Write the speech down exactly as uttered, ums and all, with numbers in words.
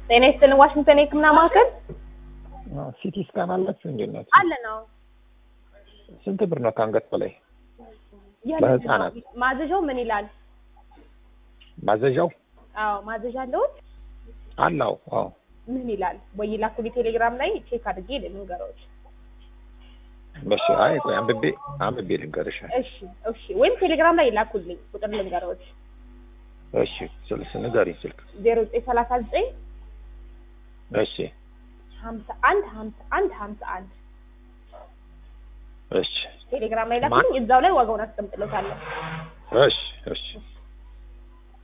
ጤና ይስጥልኝ ዋሽንግተን የህክምና ማዕከል ሲቲ ስካን አላችሁ እንዴ ነው? አለ ነው። ስንት ብር ነው ካንገት በላይ? በህፃናት ማዘዣው ምን ይላል? ማዘዣው? አዎ ማዘዣ አለው? አለው። አዎ ምን ይላል? ወይ ላኩልኝ ቴሌግራም ላይ ቼክ አድርጌ ልንገሮች። በሽ አይ ቆይ አንብቤ አንብቤ ልንገርሽ። እሺ እሺ ወይም ቴሌግራም ላይ ላኩልኝ ቁጥር ልንገሮች። እሺ ስልክ ንገሪኝ ስልክ ዜሮ ዘጠኝ ሰላሳ ዘጠኝ እሺ ሀምሳ አንድ ሀምሳ አንድ ሀምሳ አንድ እሺ ቴሌግራም ላይ ላኩልኝ እዛው ላይ ዋጋውን አስቀምጥልዎታለሁ። እሺ እሺ